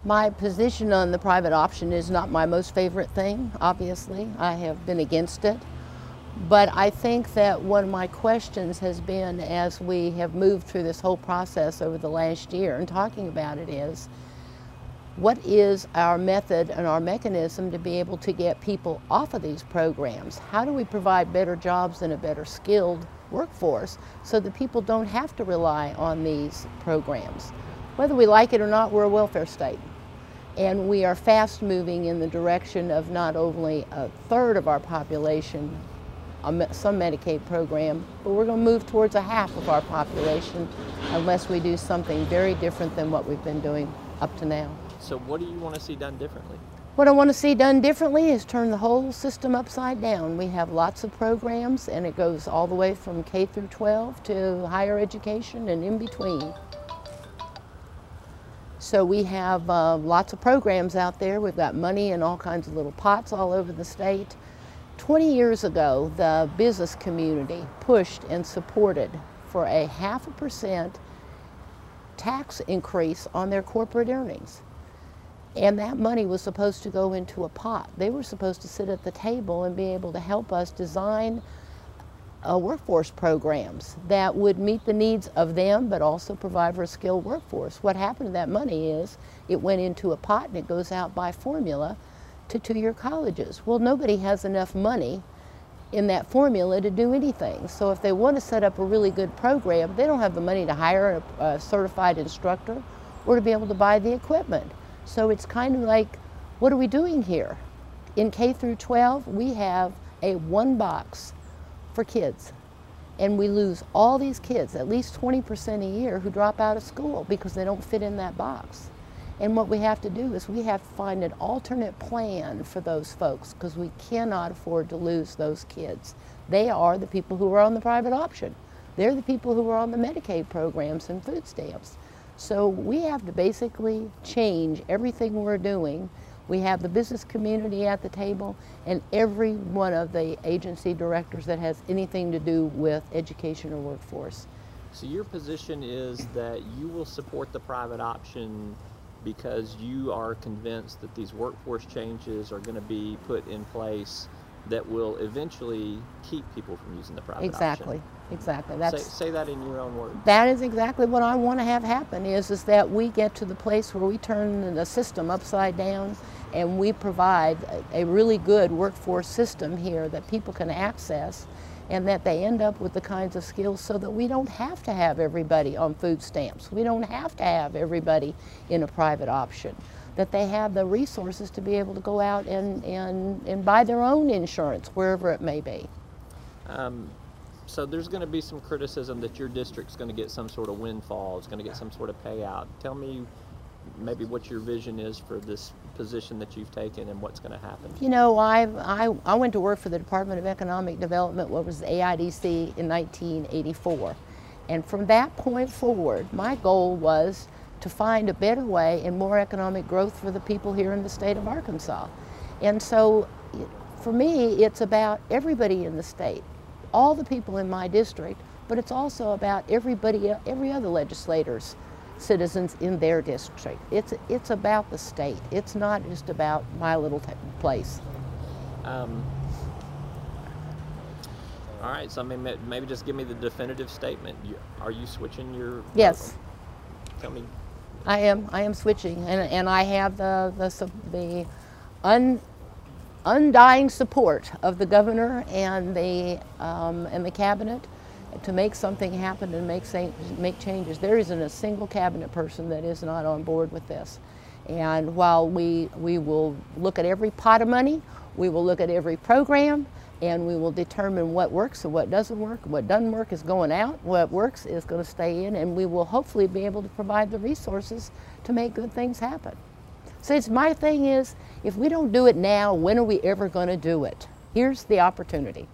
My position on the private option is not my most favorite thing, obviously. I have been against it. But I think that one of my questions has been, as we have moved through this whole process over the last year and talking about it, is what is our method and our mechanism to be able to get people off of these programs? How do we provide better jobs and a better skilled workforce so that people don't have to rely on these programs? Whether we like it or not, we're a welfare state. And we are fast moving in the direction of not only a third of our population on some Medicaid program, but we're going to move towards a half of our population unless we do something very different than what we've been doing up to now. So what do you want to see done differently? What I want to see done differently is turn the whole system upside down. We have lots of programs, and it goes all the way from K through 12 to higher education and in between. So we have lots of programs out there. We've got money in all kinds of little pots all over the state. 20 years ago, the business community pushed and supported for a 0.5% tax increase on their corporate earnings. And that money was supposed to go into a pot. They were supposed to sit at the table and be able to help us design workforce programs that would meet the needs of them, but also provide for a skilled workforce. What happened to that money is it went into a pot and it goes out by formula to two-year colleges. Well, nobody has enough money in that formula to do anything. So if they want to set up a really good program, they don't have the money to hire a certified instructor or to be able to buy the equipment. So it's kind of like, what are we doing here? In K through 12, we have a one box for kids. And we lose all these kids, at least 20% a year, who drop out of school because they don't fit in that box. And what we have to do is we have to find an alternate plan for those folks because we cannot afford to lose those kids. They are the people who are on the private option. They're the people who are on the Medicaid programs and food stamps. So we have to basically change everything we're doing. We have the business community at the table and every one of the agency directors that has anything to do with education or workforce. So your position is that you will support the private option because you are convinced that these workforce changes are going to be put in place that will eventually keep people from using the private Exactly. option. Exactly. Say that in your own words. That is exactly what I want to have happen is that we get to the place where we turn the system upside down and we provide a really good workforce system here that people can access and that they end up with the kinds of skills so that we don't have to have everybody on food stamps. We don't have to have everybody in a private option. That they have the resources to be able to go out and buy their own insurance wherever it may be. So there's going to be some criticism that your district's going to get some sort of windfall, it's going to get some sort of payout. Tell me maybe what your vision is for this position that you've taken and what's going to happen. You know, I went to work for the Department of Economic Development, what was the AIDC, in 1984. And from that point forward, my goal was to find a better way and more economic growth for the people here in the state of Arkansas. And so for me, it's about everybody in the state, all the people in my district, but it's also about everybody, every other legislator's citizens in their district. It's about the state. It's not just about my little place. All right, so I mean, maybe just give me the definitive statement. Are you switching your... Yes. Tell me. I am switching, and I have the undying support of the governor and the cabinet to make something happen and make changes. There isn't a single cabinet person that is not on board with this. And while we will look at every pot of money, we will look at every program, and we will determine what works and what doesn't work. What doesn't work is going out. What works is going to stay in, and we will hopefully be able to provide the resources to make good things happen. So my thing is, if we don't do it now, when are we ever going to do it? Here's the opportunity.